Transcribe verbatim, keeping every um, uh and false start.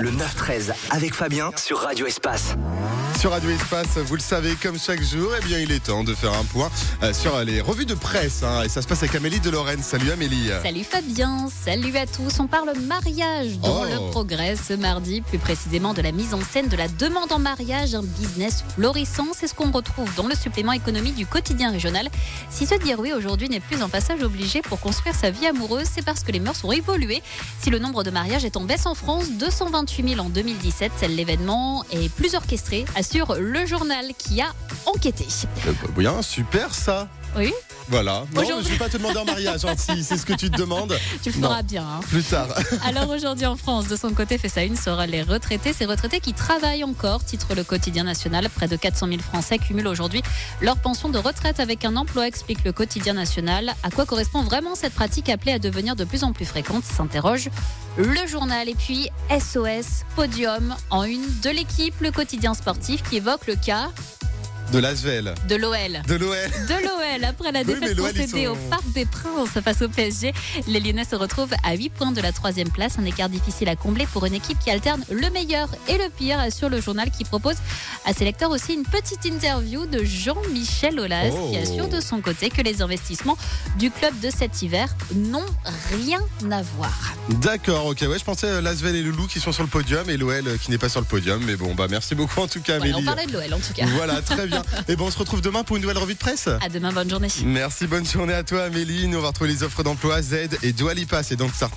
Le neuf treize avec Fabien sur Radio Espace. Sur Radio Espace, vous le savez, comme chaque jour, eh bien, il est temps de faire un point euh, sur les revues de presse. Hein, et ça se passe avec Amélie de Lorraine. Salut Amélie. Salut Fabien, salut à tous. On parle mariage dans Oh. le Progrès ce mardi, plus précisément de la mise en scène de la demande en mariage, un business florissant. C'est ce qu'on retrouve dans le supplément économie du quotidien régional. Si se dire oui aujourd'hui n'est plus un passage obligé pour construire sa vie amoureuse, c'est parce que les mœurs ont évolué. Si le nombre de mariages est en baisse en France, deux cent vingt-huit mille en deux mille dix-sept, l'événement est plus orchestré, assure le journal qui a enquêté. Euh, bah, bien, super ça. Oui, Voilà. Non, Aujourd'hui- je ne vais pas te demander en mariage, hein, si c'est ce que tu te demandes. tu le Non. feras bien. hein. Plus tard. Alors aujourd'hui en France, de son côté, fait sa une sera les retraités. Ces retraités qui travaillent encore, titre le quotidien national. Près de quatre cent mille Français cumulent aujourd'hui leur pension de retraite avec un emploi, explique le quotidien national. À quoi correspond vraiment cette pratique appelée à devenir de plus en plus fréquente, s'interroge le journal. Et puis S O S, podium en une de l'équipe, le quotidien sportif qui évoque le cas De l'Asvel. de l'O L. De l'O L. De l'O L, après la Oui, mais défaite l'O L, ils concédée sont- au Parc des Princes face au P S G, les Lyonnais se retrouvent à huit points de la troisième place. Un écart difficile à combler pour une équipe qui alterne le meilleur et le pire, sur le journal qui propose à ses lecteurs aussi une petite interview de Jean-Michel Aulas, Oh. qui assure de son côté que les investissements du club de cet hiver n'ont rien à voir. D'accord, ok. Ouais, je pensais euh, l'Asvel et le Loup qui sont sur le podium et l'O L euh, qui n'est pas sur le podium. Mais bon, bah merci beaucoup en tout cas, Voilà, Amélie. on parlait de l'O L en tout cas. Voilà, très bien. Et bon, on se retrouve demain pour une nouvelle revue de presse. À demain, bonne journée. Merci, bonne journée à toi Amélie. Nous on va retrouver les offres d'emploi Z et Dua Lipa, c'est donc ça.